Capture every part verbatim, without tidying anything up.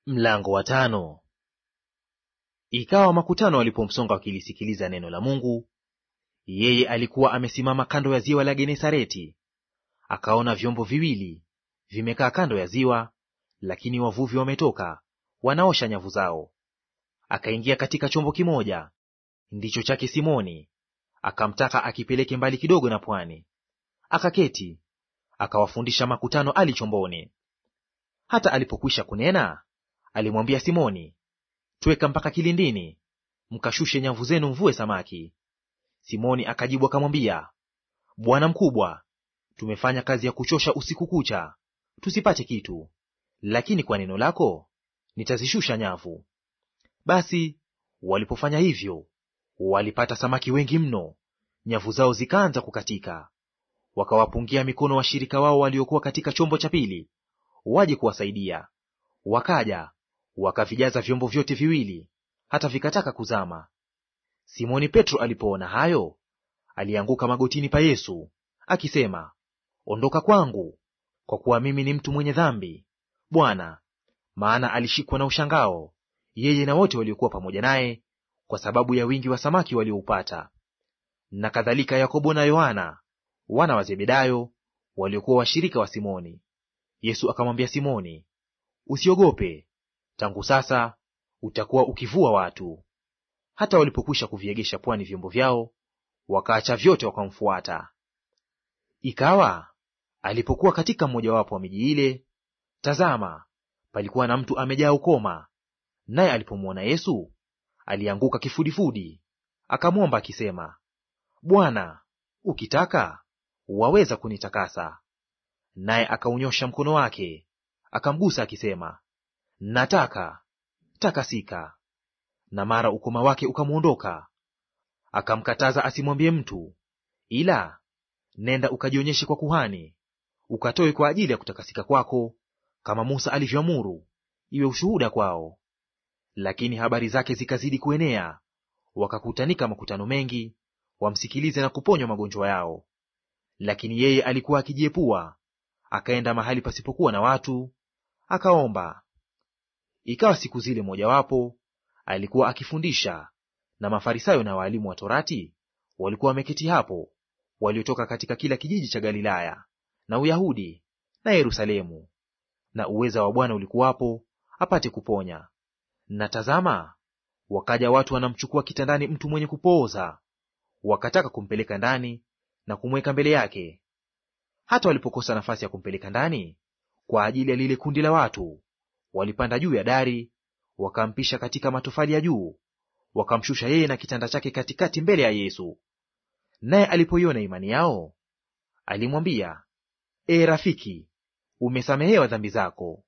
Mlango wa tano. Ikawa makutano walipomsonga wakilisikiliza neno la Mungu, yeye alikuwa amesimama kando ya ziwa la Genesareti. Akaona vyombo viwili vimekaa kando ya ziwa, lakini wavuvi wametoka wanaosha nyavu zao. Akaingia katika chombo kimoja, ndicho chake Simoni, akamtaka akipeleke mbali kidogo na pwani. Akaketi, akawafundisha makutano ali chomboni. Hata alipokwisha kunena, alimwambia Simoni, tweka mpaka kilindini, mkashushe nyavu zenu mvue samaki. Simoni akajibu akamwambia, Bwana mkubwa, tumefanya kazi ya kuchosha usiku kucha, tusipate kitu, lakini kwa neno lako nitazishusha nyavu. Basi walipofanya hivyo, walipata samaki wengi mno, nyavu zao zikaanza kukatika. Wakawapungia mikono washirika wao waliokuwa katika chombo cha pili, waje kuwasaidia. Wakaja wakavijaza vyombo vyote viwili, hata vikataka kuzama. Simoni Petro alipoona hayo, alianguka magotini pa Yesu, akisema, Ondoka kwangu, kwa kuwa mimi ni mtu mwenye dhambi, Bwana. Maana alishikwa na ushangao, yeye na wote waliokuwa pamoja naye, kwa sababu ya wingi wa samaki walioupata. Na kadhalika Yakobo na Yohana wana wa Zebedayo, waliokuwa washirika wa Simoni. Yesu akamwambia Simoni, Usiogope, tangu sasa utakuwa ukivua watu. Hata walipokwisha kuviegesha pwani vyombo vyao, wakaacha vyote wakamfuata. Ikawa alipokuwa katika mmojawapo wa miji ile, tazama, palikuwa na mtu amejaa ukoma. Naye alipomwona Yesu, alianguka kifudifudi, akamwomba akisema, Bwana, ukitaka waweza kunitakasa. Naye akaunyosha mkono wake, akamgusa akisema, Nataka, takasika. Na mara ukoma wake ukamwondoka. Akamkataza asimwambie mtu, ila nenda ukajionyeshe kwa kuhani, ukatoe kwa ajili ya kutakasika kwako, kama Musa alivyoamuru, iwe ushuhuda kwao. Lakini habari zake zikazidi kuenea, wakakutanika makutano mengi, wamsikilize na kuponywa magonjwa yao. Lakini yeye alikuwa akijiepua, akaenda mahali pasipokuwa na watu, akaomba. Ikawa siku zile mojawapo, alikuwa akifundisha, na Mafarisayo na waalimu wa Torati walikuwa wameketi hapo, waliotoka katika kila kijiji cha Galilaya na Uyahudi na Yerusalemu. Na uweza wa Bwana ulikuwapo apate kuponya. Na tazama, wakaja watu wanamchukua kitandani mtu mwenye kupooza, wakataka kumpeleka ndani na kumweka mbele yake. Hata walipokosa nafasi ya kumpeleka ndani kwa ajili ya lile kundi la watu, walipanda juu ya dari, wakampisha katika matofali ya juu, wakamshusha yeye na kitanda chake katikati mbele ya Yesu. Naye alipoiona imani yao, alimwambia, E rafiki, umesamehewa dhambi zako.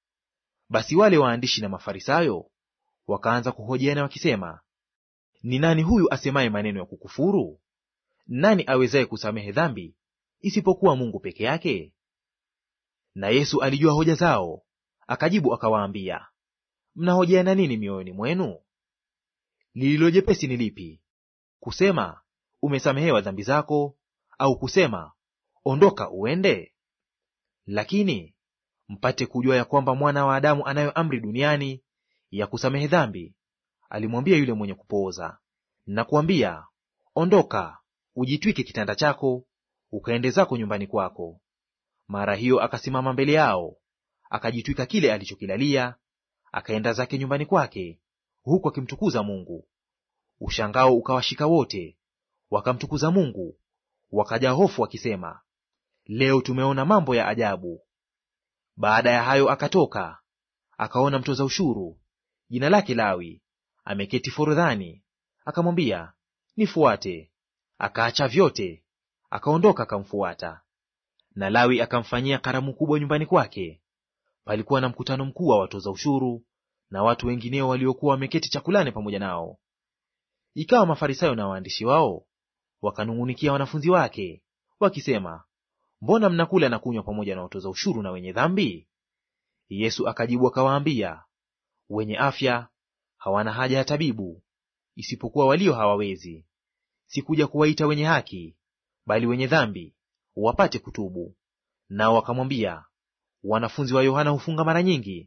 Basi wale waandishi na Mafarisayo wakaanza kuhojiana wakisema, Ni nani huyu asemaye maneno ya kukufuru? Nani awezaye kusamehe dhambi isipokuwa Mungu peke yake? Na Yesu alijua hoja zao, akajibu akawaambia, Mnahojiana nini mioyoni mwenu? Lililo jepesi ni lipi, kusema umesamehewa dhambi zako, au kusema ondoka uende? Lakini mpate kujua ya kwamba Mwana wa Adamu anayo amri duniani ya kusamehe dhambi, alimwambia yule mwenye kupooza, nakuambia, ondoka, ujitwike kitanda chako, ukaende zako nyumbani kwako. Mara hiyo akasimama mbele yao, akajitwika kile alichokilalia, akaenda zake nyumbani kwake, huku akimtukuza Mungu. Ushangao ukawashika wote, wakamtukuza Mungu, wakajaa hofu wakisema, Leo tumeona mambo ya ajabu. Baada ya hayo akatoka, akaona mtoza ushuru, jina lake Lawi, ameketi forodhani, akamwambia, Nifuate. Akaacha vyote, akaondoka akamfuata. Na Lawi akamfanyia karamu kubwa nyumbani kwake. Palikuwa na mkutano mkuu wa watoza ushuru na watu wengineo waliokuwa wameketi chakulani pamoja nao. Ikawa Mafarisayo na waandishi wao wakanung'unikia wanafunzi wake, wakisema, Mbona mnakula na kunywa pamoja na watoza ushuru na wenye dhambi? Yesu akajibu akawaambia, Wenye afya hawana haja ya tabibu, isipokuwa walio hawawezi. Sikuja kuwaita wenye haki, bali wenye dhambi wapate kutubu. Nao wakamwambia, Wanafunzi wa Yohana hufunga mara nyingi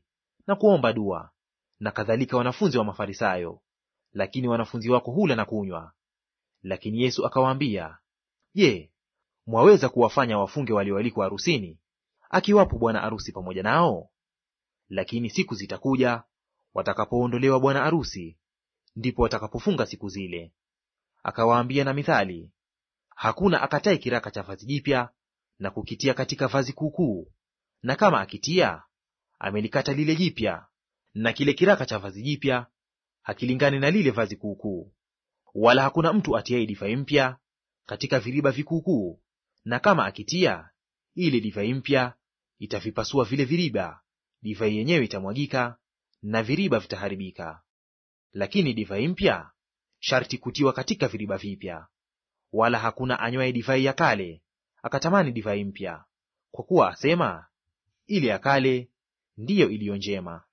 na kuomba dua, na kadhalika wanafunzi wa Mafarisayo, lakini wanafunzi wako hula na kunywa. Lakini Yesu akawaambia, Je, mwaweza kuwafanya wafunge walioalikwa harusini, akiwapo bwana arusi pamoja nao? Lakini siku zitakuja watakapoondolewa bwana arusi, ndipo watakapofunga siku zile. Akawaambia na mithali, hakuna akataye kiraka cha vazi jipya na kukitia katika vazi kuukuu, na kama akitia, amelikata lile jipya, na kile kiraka cha vazi jipya hakilingani na lile vazi kuukuu. Wala hakuna mtu atiaye divai mpya katika viriba vikuukuu, na kama akitia, ile divai mpya itavipasua vile viriba, divai yenyewe itamwagika, na viriba vitaharibika. Lakini divai mpya sharti kutiwa katika viriba vipya. Wala hakuna anywaye divai ya kale akatamani divai mpya, kwa kuwa asema, ile ya kale ndiyo iliyo njema.